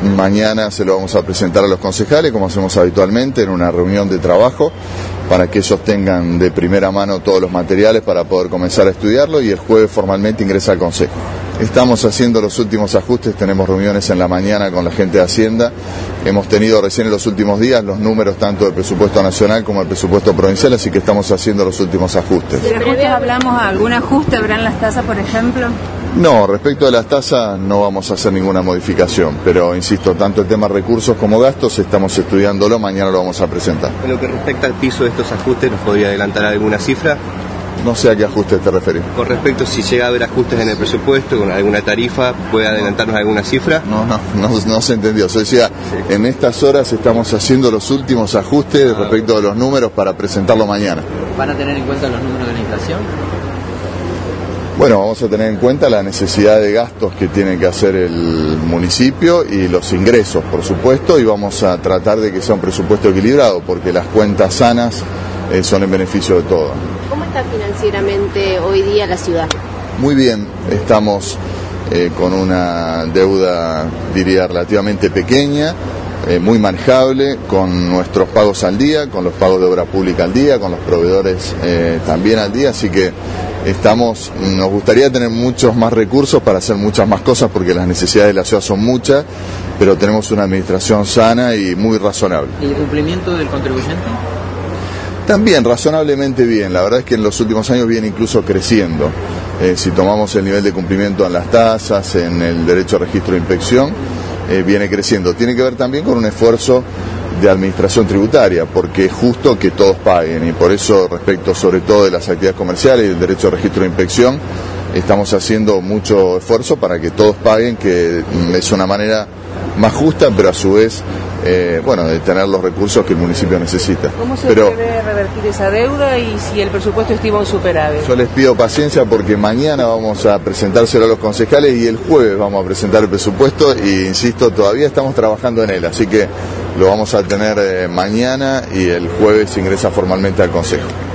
mañana se lo vamos a presentar a los concejales, como hacemos habitualmente, en una reunión de trabajo, para que ellos tengan de primera mano todos los materiales para poder comenzar a estudiarlo, y el jueves formalmente ingresa al Consejo. Estamos haciendo los últimos ajustes, tenemos reuniones en la mañana con la gente de Hacienda, hemos tenido recién en los últimos días los números tanto del presupuesto nacional como del presupuesto provincial, así que estamos haciendo los últimos ajustes. ¿De ajustes hablamos? ¿Algún ajuste habrá en las tasas, por ejemplo? No, respecto a las tasas no vamos a hacer ninguna modificación, pero insisto, tanto el tema recursos como gastos estamos estudiándolo, mañana lo vamos a presentar. En lo que respecta al piso de estos ajustes, ¿nos podría adelantar alguna cifra? No sé a qué ajustes te referís. Con respecto, si llega a haber ajustes en el presupuesto, con alguna tarifa, ¿puede adelantarnos alguna cifra? No se entendió. O sea, en estas horas estamos haciendo los últimos ajustes respecto a los números para presentarlo mañana. ¿Van a tener en cuenta los números de la inflación? Bueno, vamos a tener en cuenta la necesidad de gastos que tiene que hacer el municipio y los ingresos, por supuesto, y vamos a tratar de que sea un presupuesto equilibrado, porque las cuentas sanas son en beneficio de todos. ¿Cómo está financieramente hoy día la ciudad? Muy bien, estamos con una deuda, diría, relativamente pequeña, muy manejable, con nuestros pagos al día, con los pagos de obra pública al día, con los proveedores también al día, así que nos gustaría tener muchos más recursos para hacer muchas más cosas, porque las necesidades de la ciudad son muchas, pero tenemos una administración sana y muy razonable. ¿Y el cumplimiento del contribuyente? También razonablemente bien, la verdad es que en los últimos años viene incluso creciendo. Si tomamos el nivel de cumplimiento en las tasas, en el derecho a registro de inspección, viene creciendo. Tiene que ver también con un esfuerzo de administración tributaria, porque es justo que todos paguen, y por eso, respecto sobre todo de las actividades comerciales y del derecho a registro de inspección, estamos haciendo mucho esfuerzo para que todos paguen, que es una manera más justa, pero a su vez de tener los recursos que el municipio necesita. ¿Cómo se debe revertir esa deuda y si el presupuesto estima un superávit? Yo les pido paciencia, porque mañana vamos a presentárselo a los concejales y el jueves vamos a presentar el presupuesto, y insisto, todavía estamos trabajando en él, así que lo vamos a tener mañana y el jueves ingresa formalmente al Consejo.